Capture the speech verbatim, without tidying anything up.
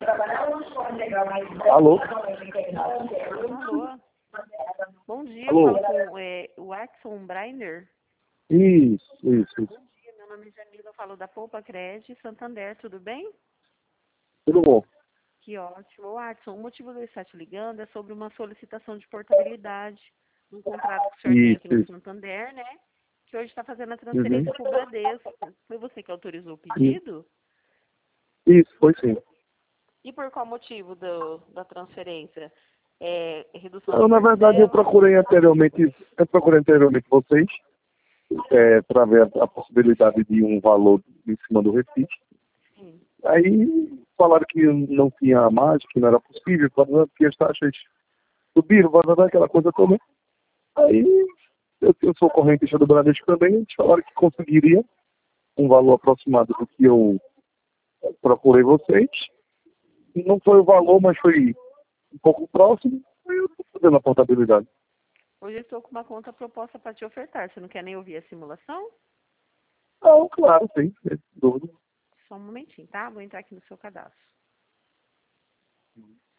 Alô? Alô? Bom dia, Alô? eu falo com é, o Watson Breiner. Isso, isso, isso. Bom dia, meu nome é Jamila, eu falo da Poupa Cred, Santander, tudo bem? Tudo bom? Que ótimo. Watson, o motivo de eu estar te ligando é sobre uma solicitação de portabilidade, um contrato que o senhor tem Isso, aqui no isso. Santander, né? Que hoje está fazendo a Uhum. transferência para o Bradesco. Foi você que autorizou o pedido? Isso, foi sim. E por qual motivo do, da transferência? É, redução Eu, de na verdade, eu parcela? procurei anteriormente, eu procurei anteriormente vocês, é, para ver a, a possibilidade de um valor em cima do Recife. Sim. Aí falaram que não tinha mais, que não era possível, porque as taxas subiram, vai dar aquela coisa toda. Aí eu, eu sou correntista do Bradesco também, eles falaram que conseguiria um valor aproximado do que eu procurei vocês. Não foi o valor, mas foi um pouco próximo. Aí eu estou fazendo a portabilidade. Hoje eu estou com uma conta proposta para te ofertar. Você não quer nem ouvir a simulação? Não, claro, sim, sem dúvida. Só um momentinho, tá? Vou entrar aqui no seu cadastro.